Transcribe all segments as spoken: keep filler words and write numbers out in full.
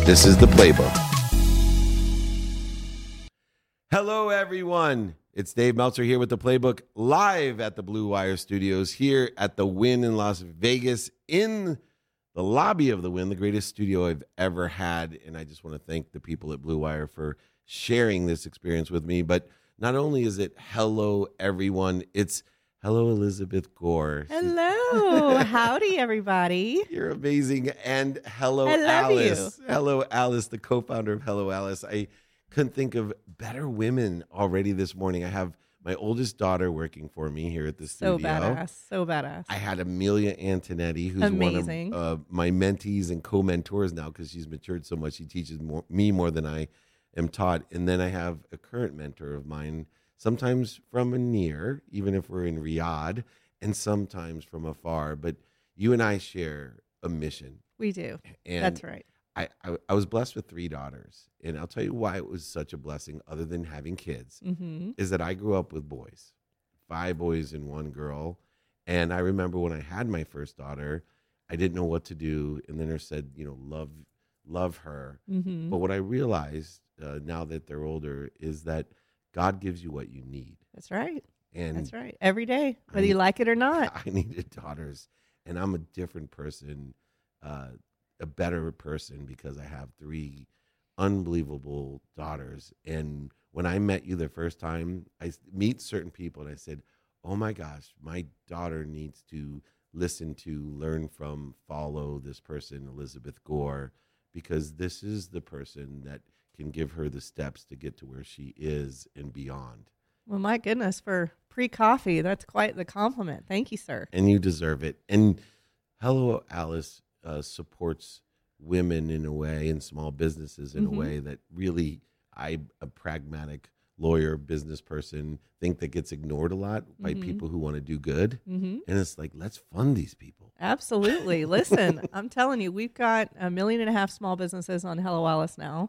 This is The Playbook. Hello, everyone. It's Dave Meltzer here with The Playbook, live at the Blue Wire Studios here at the Wynn in Las Vegas, in the lobby of the Wynn, the greatest studio I've ever had. And I just want to thank the people at Blue Wire for sharing this experience with me. But not only is it hello, everyone, it's hello, Elizabeth Gore. Hello. Howdy, everybody. You're amazing. And hello, I love Alice. you. Hello, Alice, the co-founder of Hello, Alice. I couldn't think of better women already this morning. I have my oldest daughter working for me here at the So studio. badass. So badass. I had Amelia Antonetti, who's Amazing. one of uh, my mentees and co-mentors now because she's matured so much. She teaches more, me more than I am taught. And then I have a current mentor of mine, sometimes from a near, even if we're in Riyadh, and sometimes from afar. But you and I share a mission. We do. And That's right. I, I, I was blessed with three daughters. And I'll tell you why it was such a blessing, other than having kids, Mm-hmm. is that I grew up with boys, five boys and one girl. And I remember when I had my first daughter, I didn't know what to do. And the nurse said, you know, love, love her. Mm-hmm. But what I realized uh, now that they're older is that God gives you what you need. That's right. And That's right. Every day, whether I- you like it or not. I needed daughters, and I'm a different person, uh, a better person because I have three unbelievable daughters. And when I met you the first time, I s- meet certain people, and I said, oh my gosh, my daughter needs to listen to, learn from, follow this person, Elizabeth Gore, because this is the person that can give her the steps to get to where she is and beyond. Well, my goodness, for pre-coffee, that's quite the compliment. Thank you, sir. And you deserve it. And Hello, Alice uh, supports women in a way and small businesses in Mhm. a way that really, I, a pragmatic lawyer, business person, think that gets ignored a lot by Mhm. people who want to do good. Mm-hmm. And it's like, let's fund these people. Absolutely. Listen, I'm telling you, we've got a million and a half small businesses on Hello Alice now,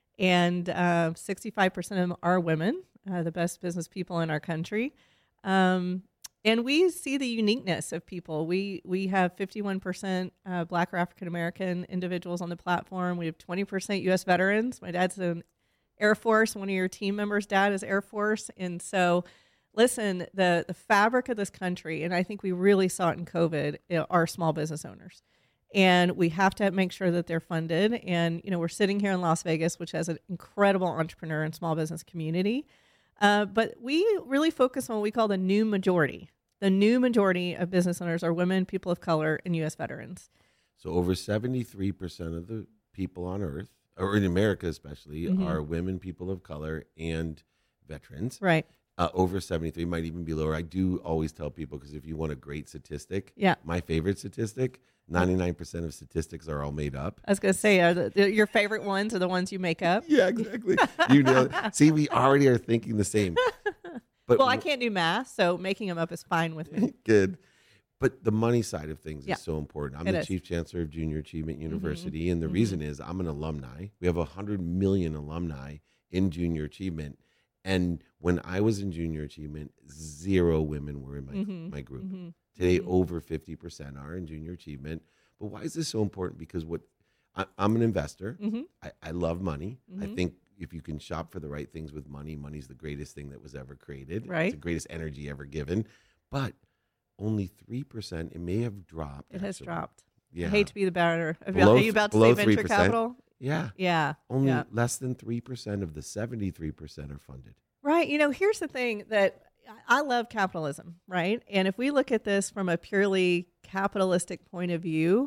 and uh, sixty-five percent of them are women, uh, the best business people in our country. Um, and we see the uniqueness of people. We we have fifty-one percent uh, Black or African American individuals on the platform. We have twenty percent U S veterans. My dad's in Air Force. One of your team members' dad is Air Force. And so, listen, the, the fabric of this country, and I think we really saw it in COVID, are small business owners. And we have to make sure that they're funded. And, you know, we're sitting here in Las Vegas, which has an incredible entrepreneur and small business community. Uh, but we really focus on what we call the new majority. The new majority of business owners are women, people of color, and U S veterans. So over seventy-three percent of the people on earth, or in America especially, Mhm. are women, people of color, and veterans. Right. Uh, over seventy-three, might even be lower. I do always tell people, because if you want a great statistic, Yeah. my favorite statistic, ninety-nine percent of statistics are all made up. I was going to say, uh, the, the, your favorite ones are the ones you make up. Yeah, exactly. You know, see, we already are thinking the same. But Well, I can't do math, so making them up is fine with me. good. But the money side of things Yeah. is so important. I'm It the is. chief chancellor of Junior Achievement University, and the Mhm. reason is I'm an alumni. We have one hundred million alumni in Junior Achievement. And when I was in Junior Achievement, zero women were in my, Mhm. my group. Mhm. Today, Mhm. over fifty percent are in Junior Achievement. But why is this so important? Because what I, I'm an investor. Mhm. I, I love money. I Mhm. think if you can shop for the right things with money, money's the greatest thing that was ever created. Right. It's the greatest energy ever given. But only three percent, it may have dropped. It has actually. dropped. Yeah. I hate to be the better. Are Below- you about to below say venture three percent. capital? Yeah. Yeah. Only yeah. less than three percent of the seventy-three percent are funded. Right. You know, here's the thing that I love capitalism, right? And if we look at this from a purely capitalistic point of view,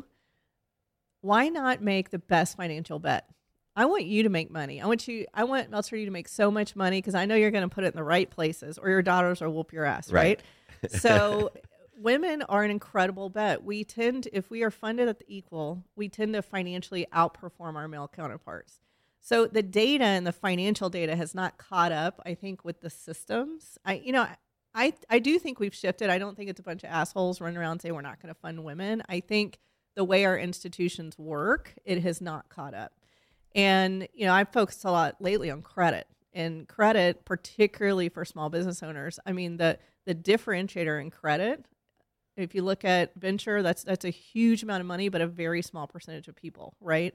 why not make the best financial bet? I want you to make money. I want you, I want Meltzer you to make so much money because I know you're going to put it in the right places or your daughters will whoop your ass, right? Right. So women are an incredible bet. We tend, if we are funded at the equal, we tend to financially outperform our male counterparts. So the data and the financial data has not caught up, I think, with the systems. I, you know, I, I do think we've shifted. I don't think it's a bunch of assholes running around and say we're not going to fund women. I think the way our institutions work, it has not caught up. And, you know, I've focused a lot lately on credit and credit, particularly for small business owners. I mean, the, the differentiator in credit, if you look at venture, that's, that's a huge amount of money, but a very small percentage of people, right?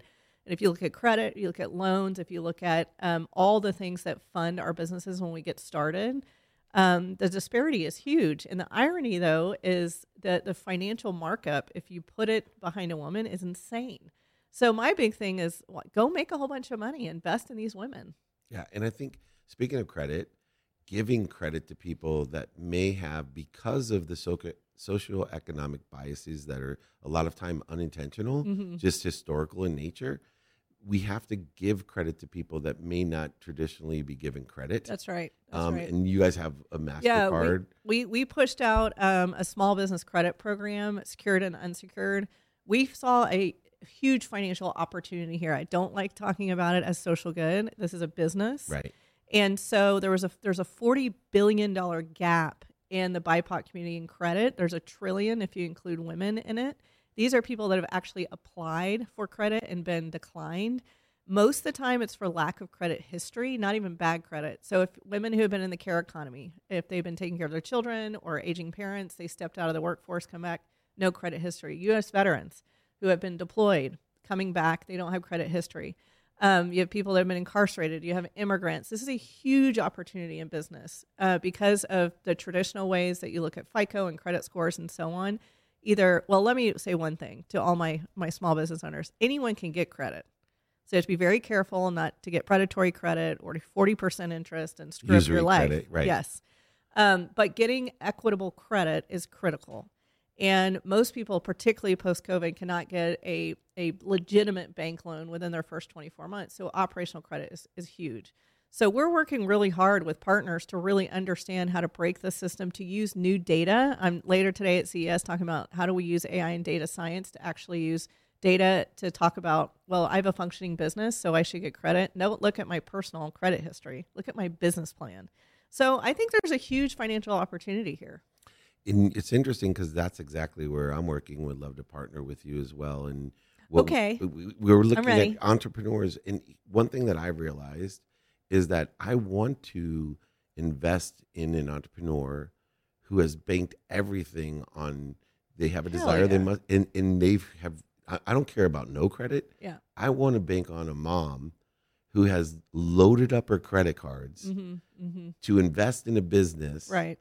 And if you look at credit, you look at loans, if you look at um, all the things that fund our businesses when we get started, um, the disparity is huge. And the irony, though, is that the financial markup, if you put it behind a woman, is insane. So my big thing is what, go make a whole bunch of money, invest in these women. Yeah, and I think, speaking of credit, giving credit to people that may have, because of the socio- socioeconomic biases that are a lot of time unintentional, Mm-hmm. just historical in nature, we have to give credit to people that may not traditionally be given credit. That's right. That's um, right. And you guys have a Yeah, MasterCard. we, we, we pushed out um, a small business credit program, secured and unsecured. We saw a huge financial opportunity here. I don't like talking about it as social good. This is a business. Right. And so there was a there's a forty billion dollars gap in the B I P O C community in credit. There's a trillion if you include women in it. These are people that have actually applied for credit and been declined. Most of the time it's for lack of credit history, not even bad credit. So if women who have been in the care economy, if they've been taking care of their children or aging parents, they stepped out of the workforce, come back, no credit history. U S veterans who have been deployed, coming back, they don't have credit history. Um, you have people that have been incarcerated. You have immigrants. This is a huge opportunity in business uh, because of the traditional ways that you look at FICO and credit scores and so on. Either, well, let me say one thing to all my, my small business owners. Anyone can get credit. So you have to be very careful not to get predatory credit or forty percent interest and screw Usury up your life. credit, right. Yes. Um, but getting equitable credit is critical. And most people, particularly post-COVID, cannot get a, a legitimate bank loan within their first twenty-four months. So operational credit is, is huge. So we're working really hard with partners to really understand how to break the system, to use new data. I'm later today at C E S talking about how do we use A I and data science to actually use data to talk about, well, I have a functioning business, so I should get credit. No, look at my personal credit history. Look at my business plan. So I think there's a huge financial opportunity here. And it's interesting because that's exactly where I'm working. Would love to partner with you as well. And what Okay. we, we, we were looking ready. at entrepreneurs, and one thing that I realized is that I want to invest in an entrepreneur who has banked everything on. They have a Hell desire. They yeah. must, and and they have. I, I don't care about no credit. Yeah. I want to bank on a mom who has loaded up her credit cards Mm-hmm. Mm-hmm. to invest in a business. Right.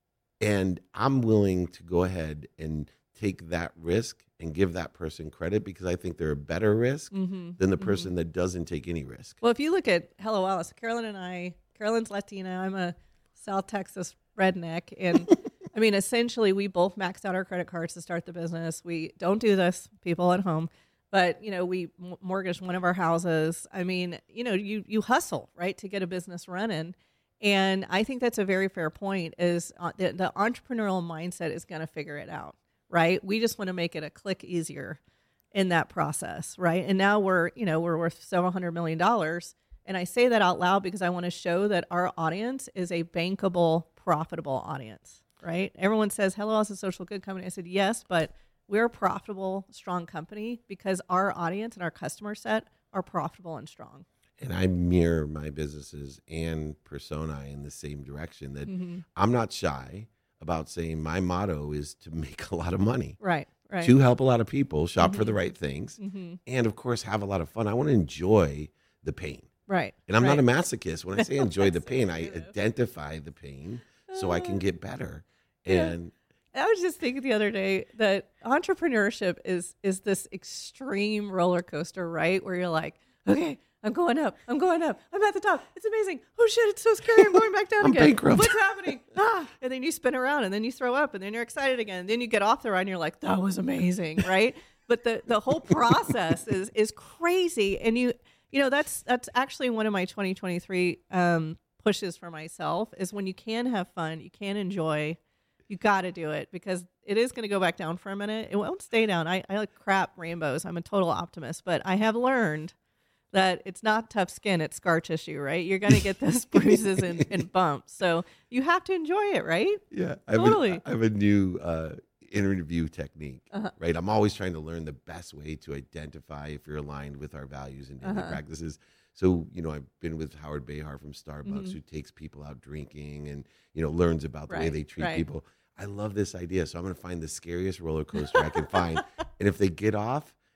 And I'm willing to go ahead and take that risk and give that person credit because I think they're a better risk Mm-hmm. than the Mm-hmm. person that doesn't take any risk. Well, if you look at Hello Alice, Carolyn and I, Carolyn's Latina, I'm a South Texas redneck. And I mean, essentially, we both maxed out our credit cards to start the business. We don't do this, people at home, but, you know, we m- mortgaged one of our houses. I mean, you know, you, you hustle, right, to get a business running. And I think that's a very fair point is uh, the, the entrepreneurial mindset is going to figure it out, right? We just want to make it a click easier in that process, right? And now we're, you know, we're worth several hundred million dollars. And I say that out loud because I want to show that our audience is a bankable, profitable audience, right? Everyone says, hello, it's a social good company. I said, yes, but we're a profitable, strong company because our audience and our customer set are profitable and strong. And I mirror my businesses and persona in the same direction that Mm-hmm. I'm not shy about saying my motto is to make a lot of money, Right, right. to help a lot of people, shop for Mhm. the right things, Mm-hmm. and of course, have a lot of fun. I want to enjoy the pain. Right. And I'm right. not a masochist. When I say enjoy the pain, I Sensitive. identify the pain so I can get better. Yeah. And I was just thinking the other day that entrepreneurship is is this extreme roller coaster, right? Where you're like, okay, I'm going up, I'm going up, I'm at the top. It's amazing. Oh shit, it's so scary. I'm going back down I'm again. bankrupt. What's happening? Ah, and then you spin around, and then you throw up, and then you're excited again. And then you get off the ride, and you're like, that was amazing, right? But the the whole process is is crazy, and you you know that's that's actually one of my twenty twenty-three um, pushes for myself is when you can have fun, you can enjoy. You got to do it because it is going to go back down for a minute. It won't stay down. I, I like crap rainbows. I'm a total optimist, but I have learned that it's not tough skin, it's scar tissue, right? You're going to get those bruises and, and bumps. So you have to enjoy it, right? yeah, I have, Totally. a, I have a new uh, interview technique, Uh-huh. right? I'm always trying to learn the best way to identify if you're aligned with our values and daily Uh-huh. practices. So, you know, I've been with Howard Behar from Starbucks Mhm. who takes people out drinking and, you know, learns about the way Right, they treat right. people. I love this idea. So I'm going to find the scariest roller coaster I can find. And if they get off,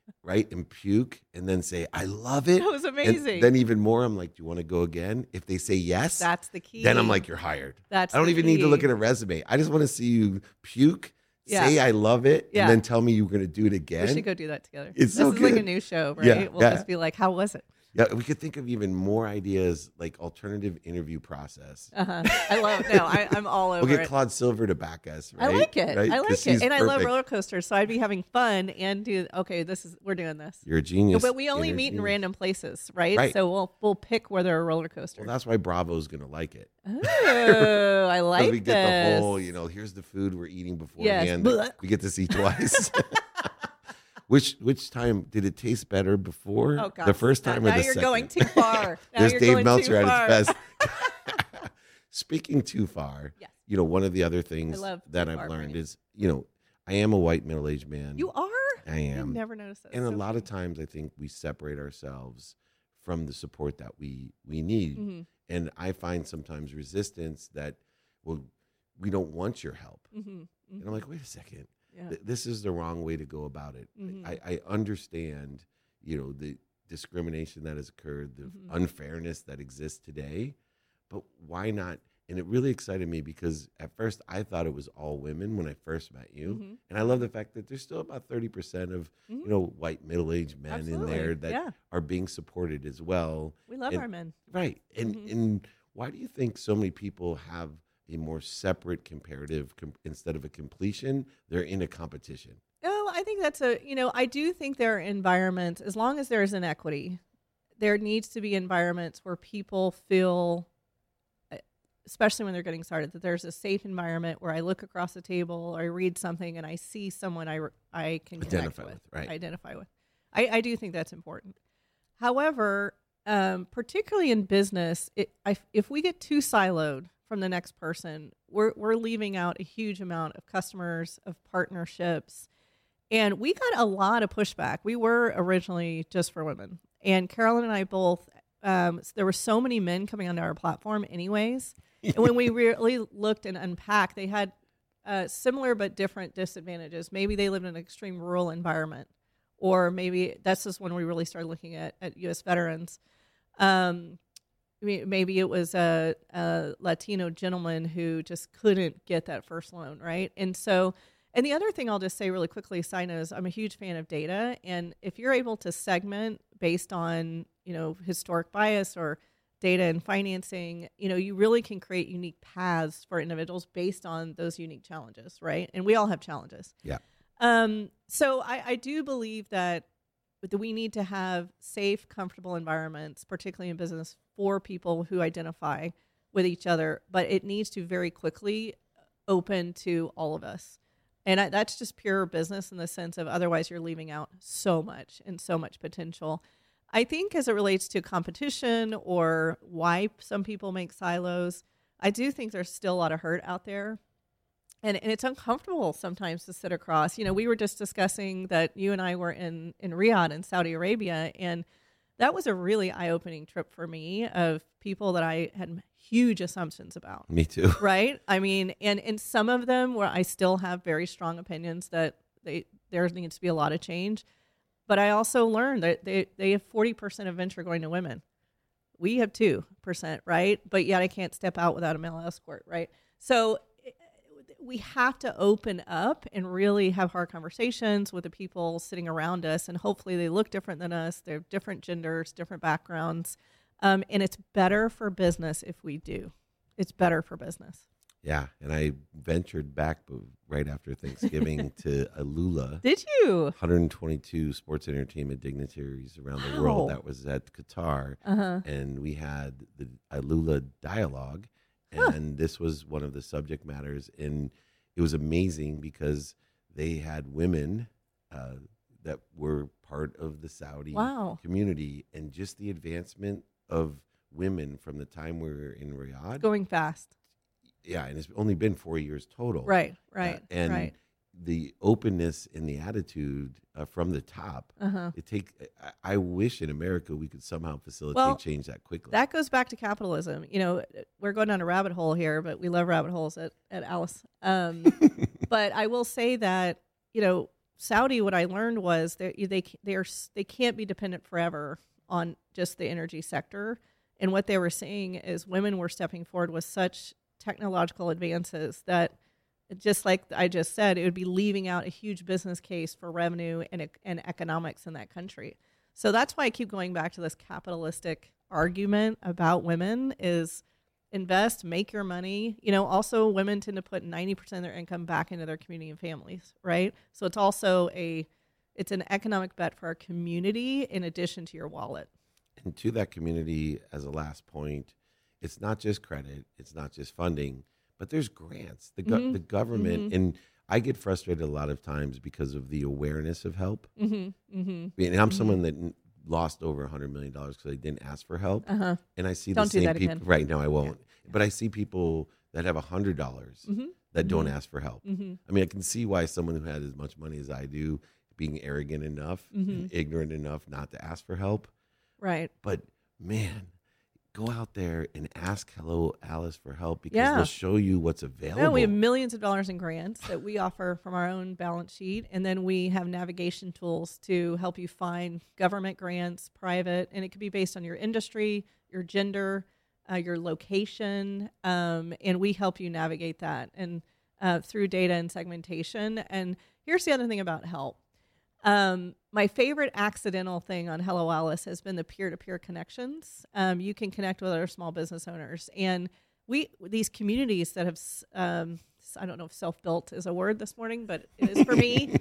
right, and puke, and then say, I love it. That was And amazing. then even more, I'm like, do you want to go again? If they say yes, That's the key. then I'm like, you're hired. That's I don't the even need to key. look at a resume. I just want to see you puke, Yeah. say I love it, Yeah. and then tell me you're going to do it We again. should go do that together. It's this so is like a good. new show, right? Yeah, We'll yeah. just be like, how was it? Yeah, we could think of even more ideas like alternative interview process. Uh-huh. I love it. No, I, I'm all over We'll get it. Claude Silver to back us, right? I like it. Right? I 'Cause like she's it. And I love perfect. roller coasters. So I'd be having fun and do, okay, this is, we're doing this. You're a genius. But we only meet in Interview. random places, right? Right. So we'll we'll pick where there are roller coasters. Well, that's why Bravo's going to like it. Oh, I like Because we get this. the whole, you know, here's the food we're eating Yes. beforehand. that we get to see twice. which which time did it taste better before? Oh, God. The first Now- time now, or the you're second? going too far. Now There's you're Dave going Meltzer too at far. his best. Speaking too far, Yes. you know, one of the other things love that too I've far learned Bernie. is, you know, I am a white middle-aged man. You are? I I am. never noticed that. And a So lot of cute. times I think we separate ourselves from the support that we we need. Mhm, And I find sometimes resistance that, well, we don't want your help. mhm, And mhm. I'm like, wait a second. Yeah. Th- This is the wrong way to go about it. Mhm. I, I understand, you know, the discrimination that has occurred, the Mhm. unfairness that exists today, but why not? And it really excited me because at first I thought it was all women when I first met you. Mhm, And I love the fact that there's still about thirty percent of, mhm. you know, white middle-aged men Absolutely. in there that Yeah. are being supported as well. We love and- our men. Right. And Mhm. and why do you think so many people have a more separate comparative com- instead of a completion? They're in a competition. Oh, I think that's a, you know, I do think there are environments, as long as there's an equity, there needs to be environments where people feel, uh, especially when they're getting started, that there's a safe environment where I look across the table or I read something and I see someone I, I can connect Identify with, with, right. identify with. I, I do think that's important. However, um, particularly in business, it, I, if we get too siloed from the next person, we're, we're leaving out a huge amount of customers, of partnerships. And we got a lot of pushback. We were originally just for women. And Carolyn and I both, um, there were so many men coming onto our platform anyways. And when we really looked and unpacked, they had uh, similar but different disadvantages. Maybe they lived in an extreme rural environment. Or maybe that's just when we really started looking at, at U S veterans. Um, I mean, maybe it was a, a Latino gentleman who just couldn't get that first loan, right? And so, and the other thing I'll just say really quickly, side note, is I'm a huge fan of data. And if you're able to segment based on, you know, historic bias or data and financing, you know, you really can create unique paths for individuals based on those unique challenges, right? And we all have challenges. Yeah. Um, so I, I do believe that that we need to have safe, comfortable environments, particularly in business, for people who identify with each other. But it needs to very quickly open to all of us. And I, that's just pure business in the sense of otherwise you're leaving out so much and so much potential. I think as it relates to competition or why some people make silos, I do think there's still a lot of hurt out there. And, and it's uncomfortable sometimes to sit across. You know, we were just discussing that you and I were in, in Riyadh in Saudi Arabia, and that was a really eye-opening trip for me of people that I had huge assumptions about. Me too. Right? I mean, and, and some of them where I still have very strong opinions that they there needs to be a lot of change. But I also learned that they, they have forty percent of venture going to women. We have two percent, right? But yet I can't step out without a male escort, right? So we have to open up and really have hard conversations with the people sitting around us. And hopefully they look different than us. They're different genders, different backgrounds. Um, and it's better for business if we do. It's better for business. Yeah. And I ventured back b- right after Thanksgiving to Alula. Did you? one hundred twenty-two sports entertainment dignitaries around the Wow. world. That was at Qatar. Uh-huh. And we had the Alula dialogue. Huh. And this was one of the subject matters. And it was amazing because they had women uh, that were part of the Saudi Wow. community. And just the advancement of women from the time we were in Riyadh. Going fast. Yeah, and it's only been four years total. Right, right, Uh, and right. the openness and the attitude uh, from the top. Uh-huh. It take. I, I wish in America we could somehow facilitate Well, change that quickly. That goes back to capitalism. You know, we're going down a rabbit hole here, but we love rabbit holes at, at Alice. Um, but I will say that, you know, Saudi, what I learned was that they they are they can't be dependent forever on just the energy sector. And what they were seeing is women were stepping forward with such technological advances that, just like I just said, it would be leaving out a huge business case for revenue and and economics in that country. So that's why I keep going back to this capitalistic argument about women is invest, make your money. You know, also women tend to put ninety percent of their income back into their community and families, right? So it's also a, it's an economic bet for our community in addition to your wallet. And to that community, as a last point, it's not just credit, it's not just funding, but there's grants. The, go- Mm-hmm. the government, Mm-hmm. and I get frustrated a lot of times because of the awareness of help. Mm-hmm. Mm-hmm. I mean, and I'm someone that n- lost over one hundred million dollars because I didn't ask for help. Uh-huh. And I see Don't the do same that people. again. Right, no, I won't. But I see people that have one hundred dollars Mm-hmm. that don't Mhm. ask for help. Mm-hmm. I mean, I can see why someone who had as much money as I do, being arrogant enough, Mm-hmm. and ignorant enough not to ask for help. Right. But man, go out there and ask Hello Alice for help because Yeah. they'll show you what's available. No, we have millions of dollars in grants that we offer from our own balance sheet. And then we have navigation tools to help you find government grants, private, and it could be based on your industry, your gender, uh, your location. Um, and we help you navigate that and uh, through data and segmentation. And here's the other thing about help. Um, my favorite accidental thing on Hello Alice has been the peer-to-peer connections. Um, you can connect with other small business owners, and we these communities that have um, I don't know if self-built is a word this morning, but it is for me.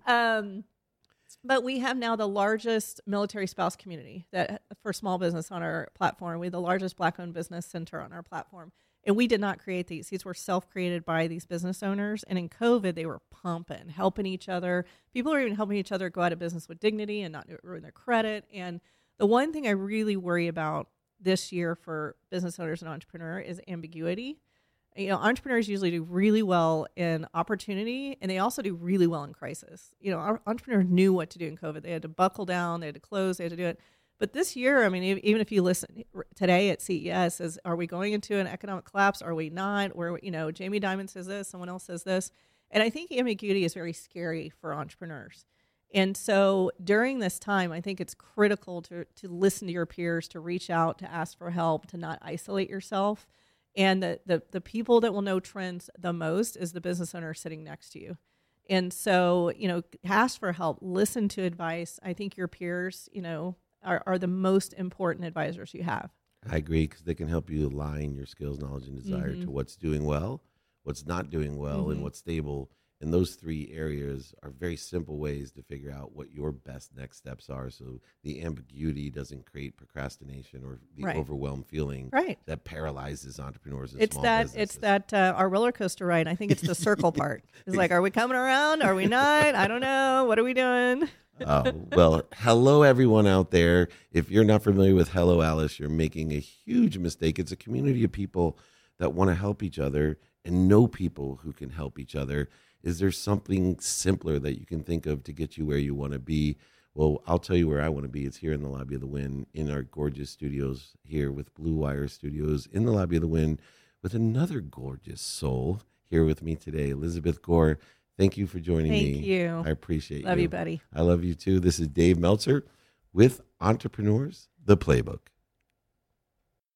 Um, but we have now the largest military spouse community that for small business on our platform. We have the largest Black-owned business center on our platform. And we did not create these. These were self-created by these business owners. And in COVID, they were pumping, helping each other. People are even helping each other go out of business with dignity and not ruin their credit. And the one thing I really worry about this year for business owners and entrepreneurs is ambiguity. You know, entrepreneurs usually do really well in opportunity, and they also do really well in crisis. You know, our entrepreneurs knew what to do in COVID. They had to buckle down, they had to close, they had to do it. But this year, I mean, even if you listen today at C E S, is are we going into an economic collapse? Are we not? Where, you know, Jamie Dimon says this, someone else says this. And I think ambiguity is very scary for entrepreneurs. And so during this time, I think it's critical to to listen to your peers, to reach out, to ask for help, to not isolate yourself. And the the, the people that will know trends the most is the business owner sitting next to you. And so, you know, ask for help, listen to advice. I think your peers, you know, Are, are the most important advisors you have. I agree because they can help you align your skills, knowledge, and desire Mhm. to what's doing well, what's not doing well, Mhm. and what's stable. And those three areas are very simple ways to figure out what your best next steps are so the ambiguity doesn't create procrastination or the Right. overwhelmed feeling Right. that paralyzes entrepreneurs and It's small that businesses. it's that uh, our roller coaster ride. I think it's the circle part. It's like, are we coming around? Are we not? I don't know. What are we doing? Oh, well, hello, everyone out there. If you're not familiar with Hello Alice, you're making a huge mistake. It's a community of people that want to help each other and know people who can help each other. Is there something simpler that you can think of to get you where you want to be? Well, I'll tell you where I want to be. It's here in the Lobby of the Wynn, in our gorgeous studios here with Blue Wire Studios in the Lobby of the Wynn with another gorgeous soul here with me today, Elizabeth Gore. Thank you for joining me. Thank you. I appreciate Love you. you, buddy. I love you too. This is Dave Meltzer with Entrepreneurs, the Playbook.